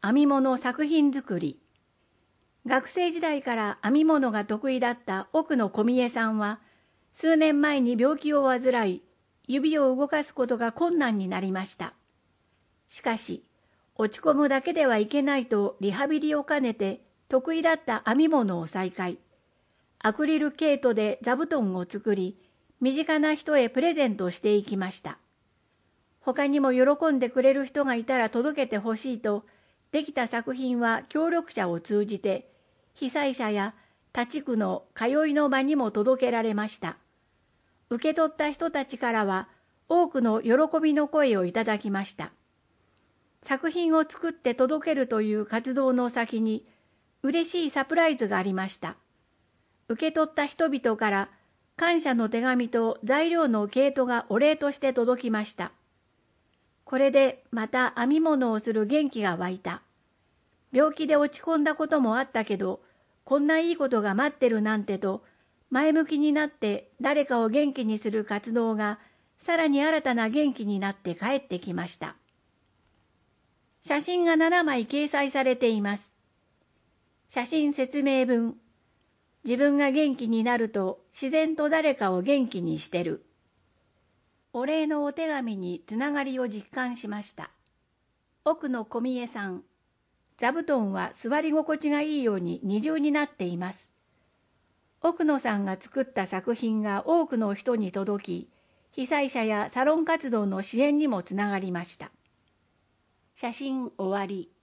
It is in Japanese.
編み物作品作り。学生時代から編み物が得意だった奥野小美恵さんは、数年前に病気を患い、指を動かすことが困難になりました。しかし、落ち込むだけではいけないとリハビリを兼ねて得意だった編み物を再開。アクリル毛糸で座布団を作り、身近な人へプレゼントしていきました。他にも喜んでくれる人がいたら届けてほしいと、できた作品は協力者を通じて、被災者や他地区の通いの場にも届けられました。受け取った人たちからは多くの喜びの声をいただきました。作品を作って届けるという活動の先に嬉しいサプライズがありました。受け取った人々から感謝の手紙と材料の毛糸がお礼として届きました。これでまた編み物をする元気が湧いた。病気で落ち込んだこともあったけど、こんないいことが待ってるなんてと、前向きになって誰かを元気にする活動が、さらに新たな元気になって帰ってきました。写真が7枚掲載されています。写真説明文。自分が元気になると自然と誰かを元気にしてる。お礼のお手紙につながりを実感しました。奥野小美恵さん。座布団は座り心地がいいように二重になっています。奥野さんが作った作品が多くの人に届き、被災者やサロン活動の支援にもつながりました。写真終わり。